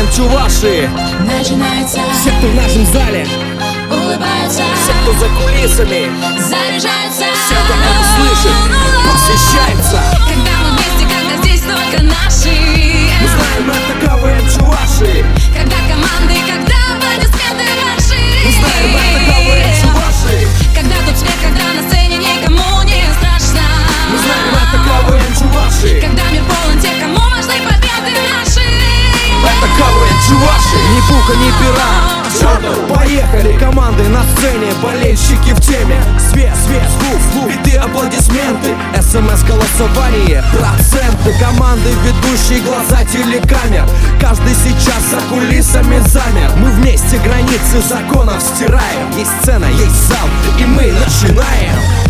чуваши. Начинается. Все, кто в нашем зале, Улыбаются. все, кто за кулисами, Заряжаются. все, кто это слышит, посвящается. Когда мы вместе, когда здесь только наши. Мы знаем, это КВН чуваши. Когда команды, когда аплодисменты марши. Мы знаем, это КВН чуваши. Когда тут смех, когда на сцене никому не страшно. Мы знаем, это КВН чуваши. Когда мир полон тех, кому важны победы наши. Это КВН чуваши. Ни пуха, ни пера. Поехали, команды на сцене, болельщики в теме. Свет, звук, биты, аплодисменты, СМС, голосование, проценты. Команды, ведущие, глаза телекамер. Каждый сейчас за кулисами замер. Мы вместе границы законов стираем. Есть сцена, есть зал, и мы начинаем.